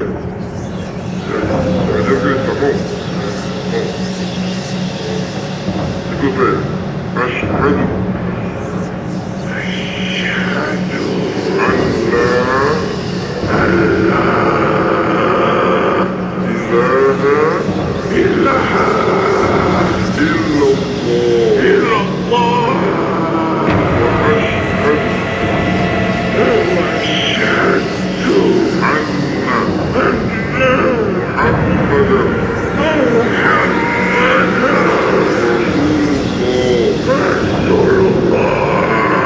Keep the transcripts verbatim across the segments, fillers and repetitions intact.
يا جماعة يقول أشهد أن لا إله إلا الله إلا الله وأشهد أن محمدا رسول الله.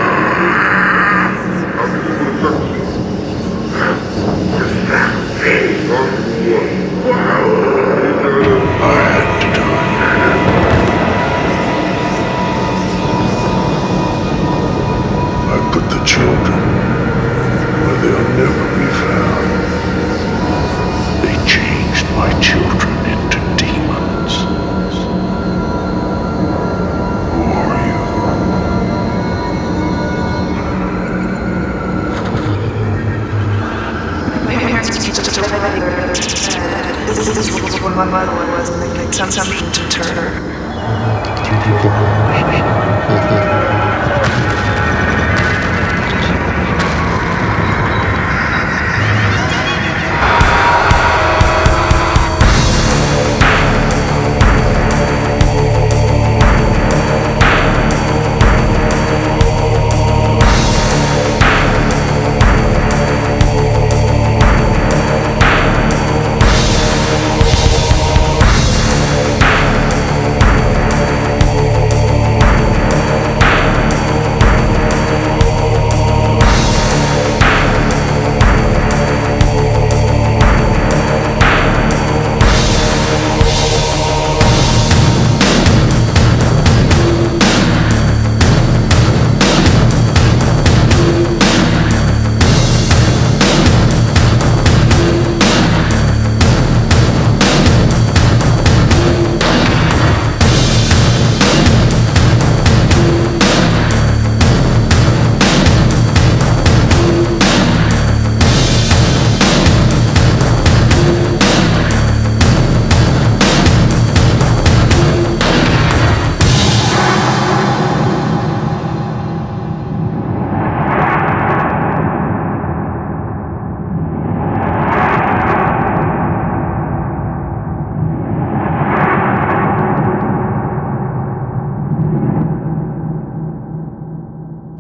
I put the children where they'll never be found. They changed my children into demons. Who are you? My parents used to live there. This is what my mother was, and they like something to her.